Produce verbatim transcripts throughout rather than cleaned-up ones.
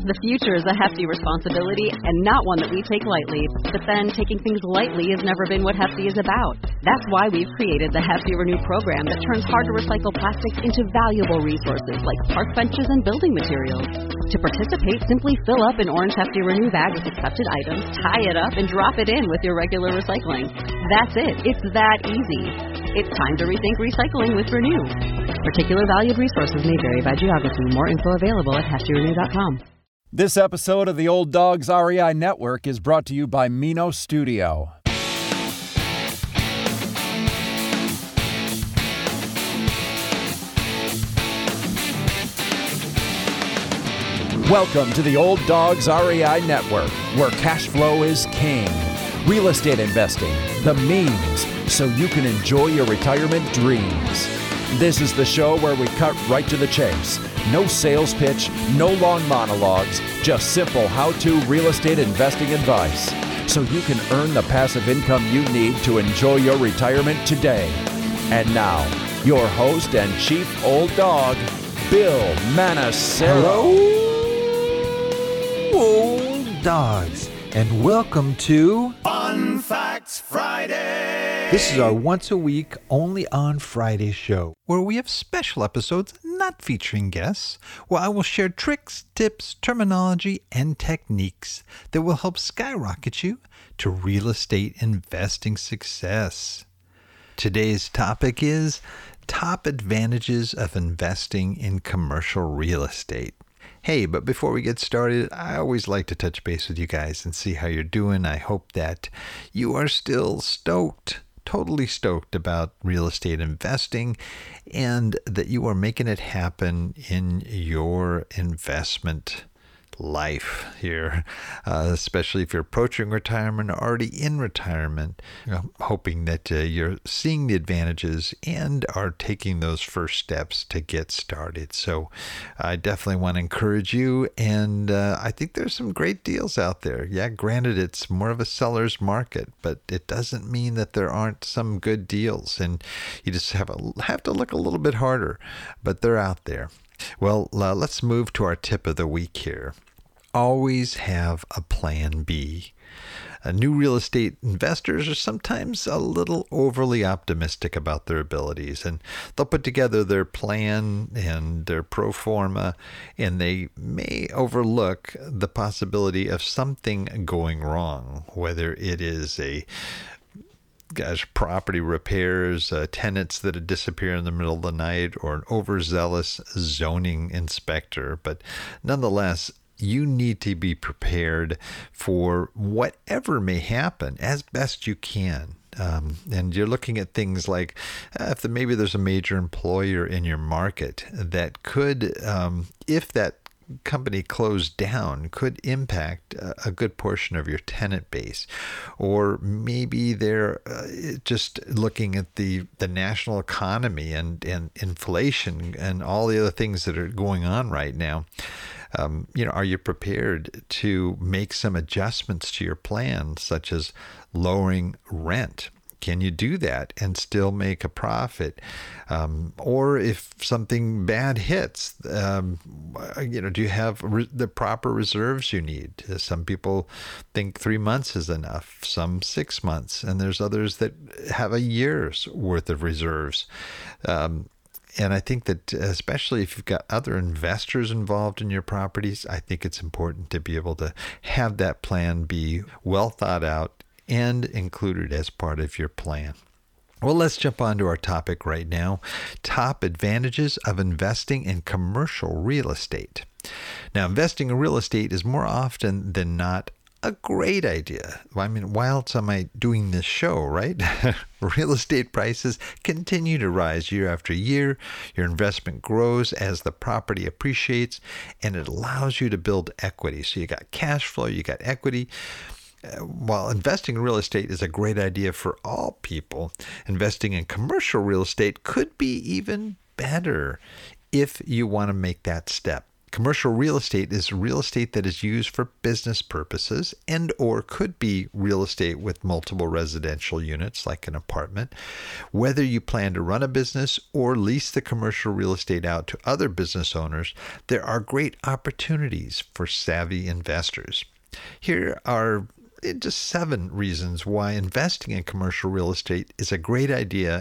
The future is a hefty responsibility and not one that we take lightly. But then, taking things lightly has never been what Hefty is about. That's why we've created the Hefty Renew program that turns hard-to-recycle plastics into valuable resources like park benches and building materials. To participate, simply fill up an orange Hefty Renew bag with accepted items, tie it up, and drop it in with your regular recycling. That's it. It's that easy. It's time to rethink recycling with Renew. Particular valued resources may vary by geography. More info available at hefty renew dot com. This episode of the Old Dogs R E I Network is brought to you by Mino Studio. Welcome to the Old Dogs R E I Network, where cash flow is king. Real estate investing, the means, so you can enjoy your retirement dreams. This is the show where we cut right to the chase. No sales pitch, no long monologues, just simple how-to real estate investing advice, so you can earn the passive income you need to enjoy your retirement today. And now, your host and chief old dog, Bill Manassero. Hello, old dogs, and welcome to Fun Facts Friday. This is our once a week, only on Friday show, where we have special episodes not featuring guests, where I will share tricks, tips, terminology, and techniques that will help skyrocket you to real estate investing success. Today's topic is top advantages of investing in commercial real estate. Hey, but before we get started, I always like to touch base with you guys and see how you're doing. I hope that you are still stoked, totally stoked about real estate investing, and that you are making it happen in your investment life here, uh, especially if you're approaching retirement or already in retirement. You know, hoping that uh, you're seeing the advantages and are taking those first steps to get started. So I definitely want to encourage you, and uh, I think there's some great deals out there. Yeah, granted, it's more of a seller's market, but it doesn't mean that there aren't some good deals, and you just have, a, have to look a little bit harder, but they're out there. Well, uh, let's move to our tip of the week here. Always have a plan B. Uh, new real estate investors are sometimes a little overly optimistic about their abilities, and they'll put together their plan and their pro forma, and they may overlook the possibility of something going wrong, whether it is a Gosh, property repairs, uh, tenants that disappear in the middle of the night, or an overzealous zoning inspector. But nonetheless, you need to be prepared for whatever may happen as best you can. Um, and you're looking at things like uh, if the, maybe there's a major employer in your market that could, um, if that company closed down, could impact a good portion of your tenant base. Or maybe they're uh, just looking at the, the national economy and, and inflation and all the other things that are going on right now. Um, you know, are you prepared to make some adjustments to your plan, such as lowering rent? Can you do that and still make a profit? Um, or if something bad hits, um, you know, do you have re- the proper reserves you need? Some people think three months is enough, some six months, and there's others that have a year's worth of reserves. Um, And I think that especially if you've got other investors involved in your properties, I think it's important to be able to have that plan be well thought out and included as part of your plan. Well, let's jump on to our topic right now. Top advantages of investing in commercial real estate. Now, investing in real estate is more often than not a great idea. I mean, why else am I doing this show, right? Real estate prices continue to rise year after year. Your investment grows as the property appreciates, and it allows you to build equity. So you got cash flow, you got equity. Uh, while investing in real estate is a great idea for all people, investing in commercial real estate could be even better if you want to make that step. Commercial real estate is real estate that is used for business purposes and or could be real estate with multiple residential units like an apartment. Whether you plan to run a business or lease the commercial real estate out to other business owners, there are great opportunities for savvy investors. Here are just seven reasons why investing in commercial real estate is a great idea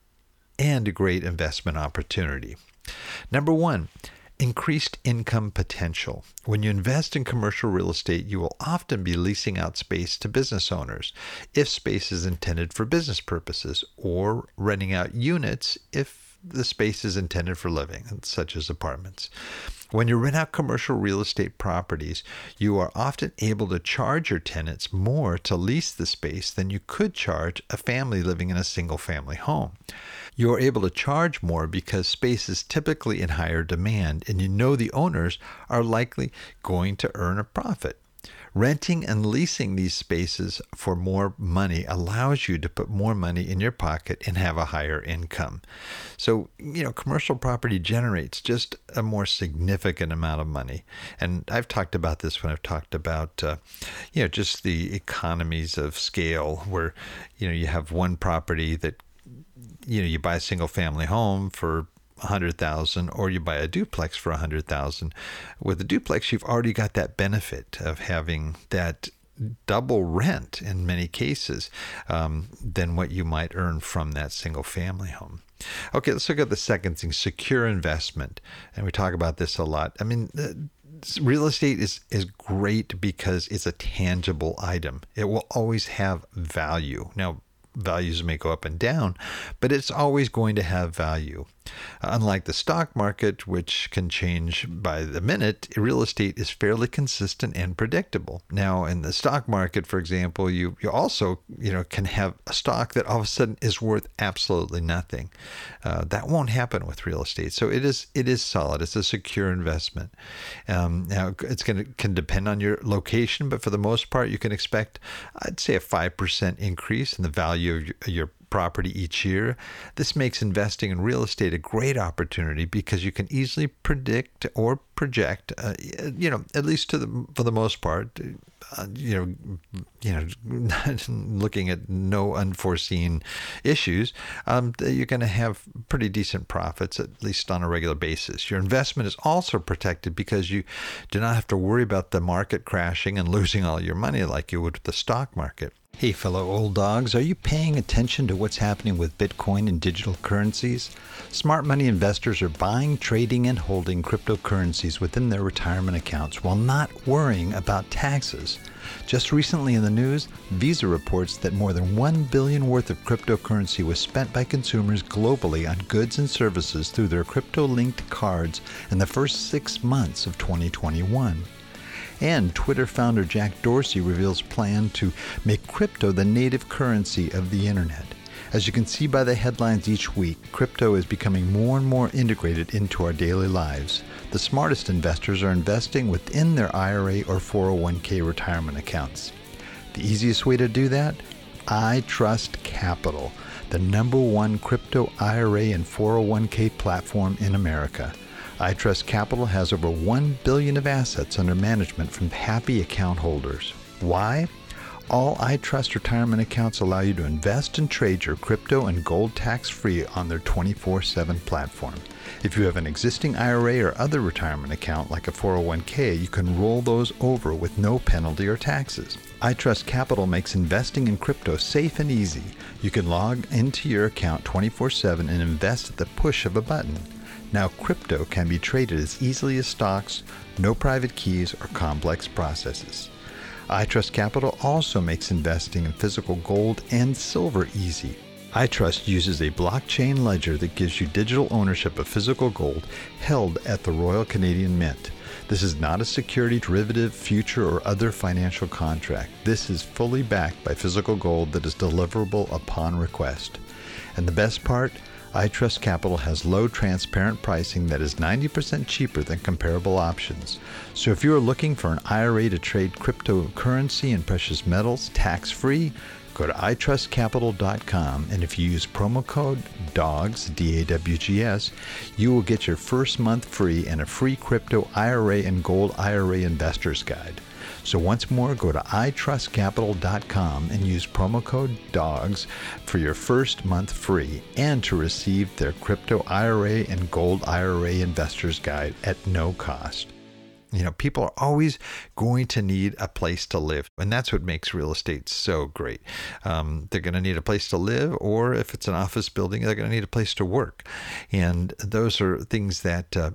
and a great investment opportunity. Number one, increased income potential. When you invest in commercial real estate, you will often be leasing out space to business owners if space is intended for business purposes, or renting out units if the space is intended for living, such as apartments. When you rent out commercial real estate properties, you are often able to charge your tenants more to lease the space than you could charge a family living in a single-family home. You are able to charge more because space is typically in higher demand, and you know the owners are likely going to earn a profit. Renting and leasing these spaces for more money allows you to put more money in your pocket and have a higher income. So, you know, commercial property generates just a more significant amount of money. And I've talked about this when I've talked about, uh, you know, just the economies of scale where, you know, you have one property that, you know, you buy a single family home for one hundred thousand dollars or you buy a duplex for one hundred thousand dollars. With a duplex, you've already got that benefit of having that double rent in many cases um, than what you might earn from that single family home. Okay, let's look at the second thing, secure investment. And we talk about this a lot. I mean, uh, real estate is, is great because it's a tangible item. It will always have value. Now, values may go up and down, but it's always going to have value. Uh, unlike the stock market, which can change by the minute, real estate is fairly consistent and predictable. Now, in the stock market, for example, you, you also you know can have a stock that all of a sudden is worth absolutely nothing. Uh, that won't happen with real estate. So it is it is solid. It's a secure investment. Um, now, it's going to can depend on your location, but for the most part, you can expect, I'd say, a five percent increase in the value of your, your property each year. This makes investing in real estate a great opportunity because you can easily predict or project, uh, you know, at least to the for the most part, uh, you know, you know, looking at no unforeseen issues, um, you're going to have pretty decent profits, at least on a regular basis. Your investment is also protected because you do not have to worry about the market crashing and losing all your money like you would with the stock market. Hey, fellow old dogs, are you paying attention to what's happening with Bitcoin and digital currencies? Smart money investors are buying, trading, and holding cryptocurrencies within their retirement accounts while not worrying about taxes. Just recently in the news, Visa reports that more than one billion dollars worth of cryptocurrency was spent by consumers globally on goods and services through their crypto-linked cards in the first six months of twenty twenty-one. And Twitter founder Jack Dorsey reveals plan to make crypto the native currency of the internet. As you can see by the headlines each week, crypto is becoming more and more integrated into our daily lives. The smartest investors are investing within their I R A or four oh one k retirement accounts. The easiest way to do that? iTrust Capital, the number one crypto I R A and four oh one k platform in America. iTrust Capital has over one billion dollars of assets under management from happy account holders. Why? All iTrust retirement accounts allow you to invest and trade your crypto and gold tax-free on their twenty-four seven platform. If you have an existing I R A or other retirement account like a four oh one k, you can roll those over with no penalty or taxes. iTrust Capital makes investing in crypto safe and easy. You can log into your account twenty-four seven and invest at the push of a button. Now, crypto can be traded as easily as stocks, no private keys or complex processes. iTrust Capital also makes investing in physical gold and silver easy. iTrust uses a blockchain ledger that gives you digital ownership of physical gold held at the Royal Canadian Mint. This is not a security, derivative, future, or other financial contract. This is fully backed by physical gold that is deliverable upon request. And the best part? iTrust Capital has low, transparent pricing that is ninety percent cheaper than comparable options. So if you are looking for an I R A to trade cryptocurrency and precious metals tax-free, Go to i trust capital dot com, and if you use promo code DAWGS, D A W G S, you will get your first month free and a free crypto I R A and gold I R A investor's guide. So once more, go to i trust capital dot com and use promo code DAWGS for your first month free and to receive their crypto I R A and gold I R A investor's guide at no cost. You know, people are always going to need a place to live, and that's what makes real estate so great. Um, they're going to need a place to live, or if it's an office building, they're going to need a place to work. And those are things that uh,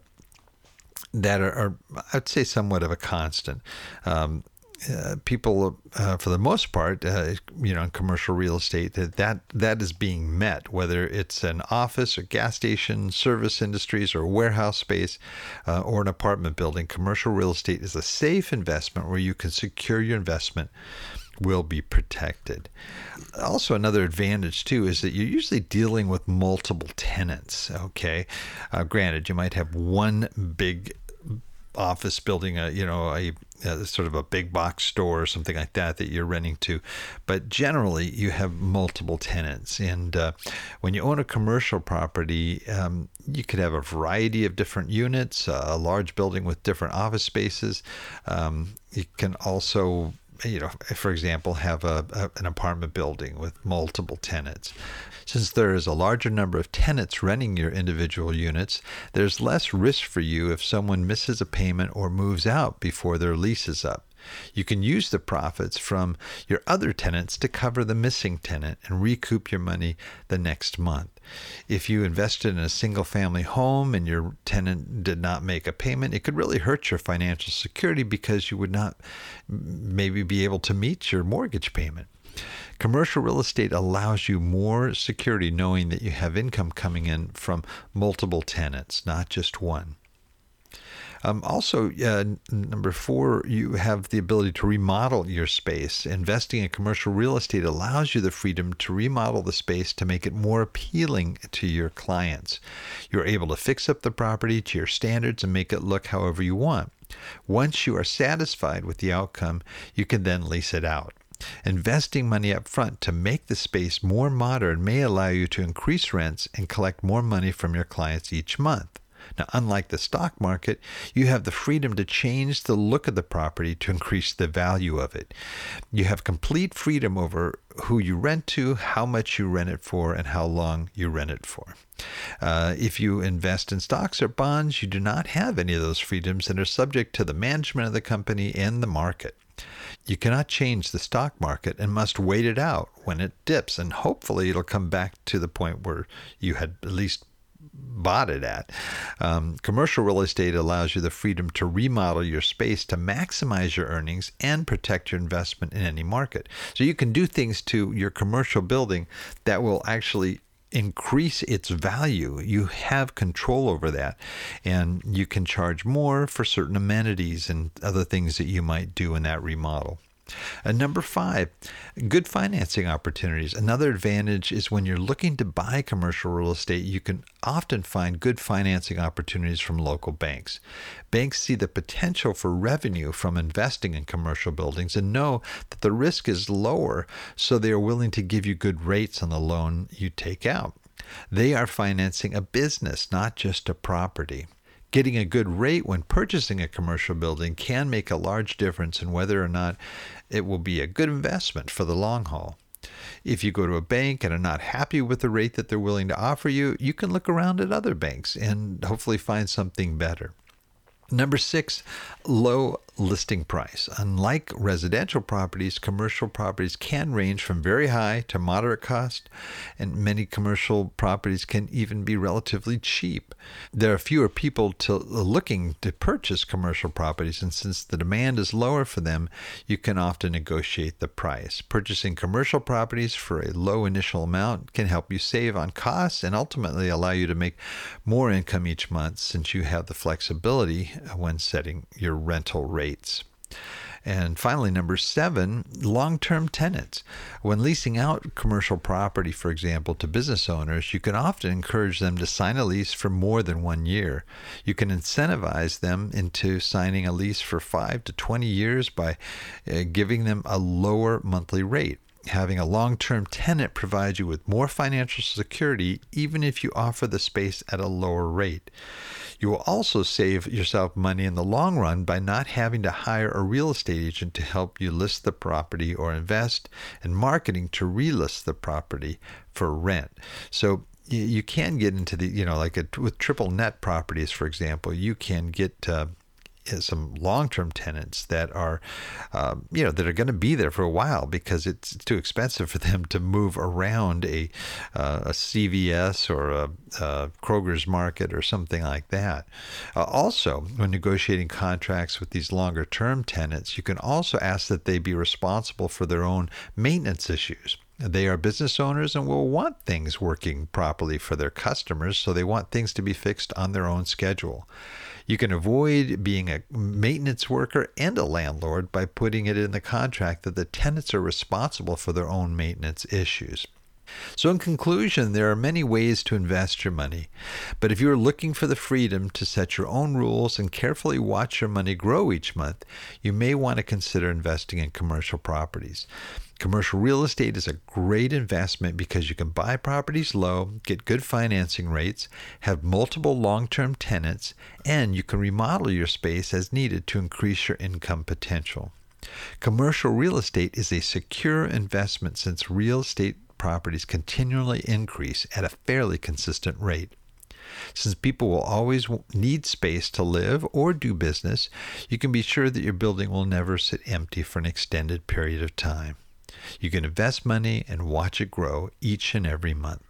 that are, are, I'd say, somewhat of a constant. Um, Uh, people, uh, for the most part, uh, you know, in commercial real estate, that, that that is being met, whether it's an office or gas station, service industries, or warehouse space, uh, or an apartment building. Commercial real estate is a safe investment where you can secure your investment will be protected. Also, another advantage, too, is that you're usually dealing with multiple tenants, okay? Uh, granted, you might have one big office building, a you know a, a sort of a big box store or something like that that you're renting to, but generally you have multiple tenants. And uh, when you own a commercial property, um, you could have a variety of different units, uh, a large building with different office spaces. Um, you can also, you know, for example, have a, a an apartment building with multiple tenants. Since there is a larger number of tenants renting your individual units, there's less risk for you if someone misses a payment or moves out before their lease is up. You can use the profits from your other tenants to cover the missing tenant and recoup your money the next month. If you invested in a single-family home and your tenant did not make a payment, it could really hurt your financial security because you would not maybe be able to meet your mortgage payment. Commercial real estate allows you more security knowing that you have income coming in from multiple tenants, not just one. Um, also, uh, number four, you have the ability to remodel your space. Investing in commercial real estate allows you the freedom to remodel the space to make it more appealing to your clients. You're able to fix up the property to your standards and make it look however you want. Once you are satisfied with the outcome, you can then lease it out. Investing money up front to make the space more modern may allow you to increase rents and collect more money from your clients each month. Now, unlike the stock market, you have the freedom to change the look of the property to increase the value of it. You have complete freedom over who you rent to, how much you rent it for, and how long you rent it for. Uh, if you invest in stocks or bonds, you do not have any of those freedoms and are subject to the management of the company and the market. You cannot change the stock market and must wait it out when it dips, and hopefully it'll come back to the point where you had at least bought it at. Um, commercial real estate allows you the freedom to remodel your space to maximize your earnings and protect your investment in any market. So you can do things to your commercial building that will actually increase its value. You have control over that, and you can charge more for certain amenities and other things that you might do in that remodel. And number five, good financing opportunities. Another advantage is when you're looking to buy commercial real estate, you can often find good financing opportunities from local banks. Banks see the potential for revenue from investing in commercial buildings and know that the risk is lower, so they are willing to give you good rates on the loan you take out. They are financing a business, not just a property. Getting a good rate when purchasing a commercial building can make a large difference in whether or not it will be a good investment for the long haul. If you go to a bank and are not happy with the rate that they're willing to offer you, you can look around at other banks and hopefully find something better. Number six, low listing price. Unlike residential properties, commercial properties can range from very high to moderate cost, and many commercial properties can even be relatively cheap. There are fewer people to, looking to purchase commercial properties, and since the demand is lower for them, you can often negotiate the price. Purchasing commercial properties for a low initial amount can help you save on costs and ultimately allow you to make more income each month, since you have the flexibility when setting your rental rates. And finally, number seven, long-term tenants. When leasing out commercial property, for example, to business owners, you can often encourage them to sign a lease for more than one year. You can incentivize them into signing a lease for five to twenty years by uh, giving them a lower monthly rate. Having a long-term tenant provides you with more financial security even if you offer the space at a lower rate. You will also save yourself money in the long run by not having to hire a real estate agent to help you list the property or invest in marketing to relist the property for rent. So you, you can get into the, you know, like a, with triple net properties, for example, you can get uh, some long-term tenants that are, um, you know, that are going to be there for a while because it's too expensive for them to move around a uh, a C V S or a, a Kroger's Market or something like that. Uh, also, when negotiating contracts with these longer-term tenants, you can also ask that they be responsible for their own maintenance issues. They are business owners and will want things working properly for their customers, so they want things to be fixed on their own schedule. You can avoid being a maintenance worker and a landlord by putting it in the contract that the tenants are responsible for their own maintenance issues. So in conclusion, there are many ways to invest your money, but if you are looking for the freedom to set your own rules and carefully watch your money grow each month, you may want to consider investing in commercial properties. Commercial real estate is a great investment because you can buy properties low, get good financing rates, have multiple long-term tenants, and you can remodel your space as needed to increase your income potential. Commercial real estate is a secure investment since real estate properties continually increase at a fairly consistent rate. Since people will always need space to live or do business, you can be sure that your building will never sit empty for an extended period of time. You can invest money and watch it grow each and every month.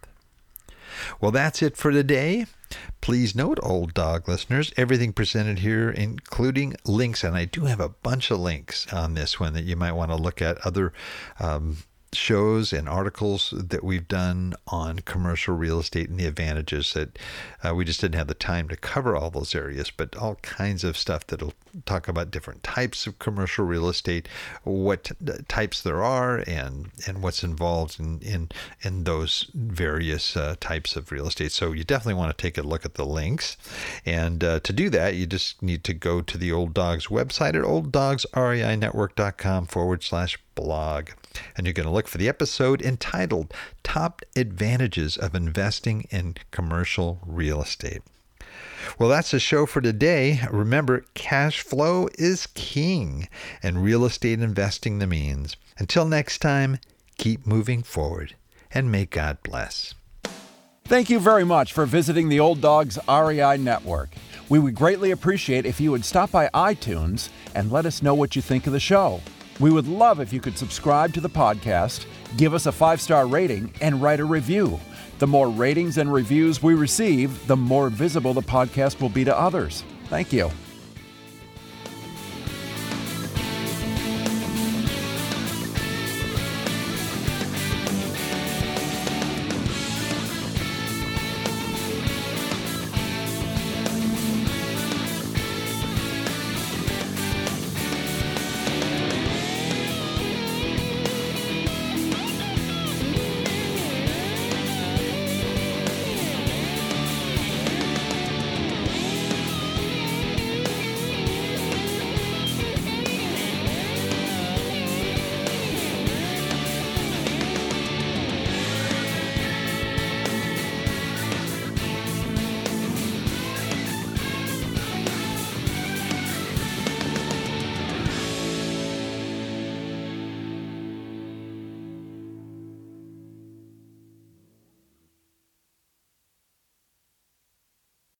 Well, that's it for today. Please note, Old Dog listeners, everything presented here, including links, and I do have a bunch of links on this one that you might want to look at, other um, shows and articles that we've done on commercial real estate and the advantages that uh, we just didn't have the time to cover all those areas, but all kinds of stuff that'll talk about different types of commercial real estate, what types there are, and and what's involved in in, in those various uh, types of real estate. So you definitely want to take a look at the links. And uh, to do that, you just need to go to the Old Dogs website at olddogsreinetwork.com forward slash blog. And you're going to look for the episode entitled Top Advantages of Investing in Commercial Real Estate. Well, that's the show for today. Remember, cash flow is king and real estate investing the means. Until next time, keep moving forward and may God bless. Thank you very much for visiting the Old Dogs R E I Network. We would greatly appreciate if you would stop by iTunes and let us know what you think of the show. We would love if you could subscribe to the podcast, give us a five-star rating, and write a review. The more ratings and reviews we receive, the more visible the podcast will be to others. Thank you.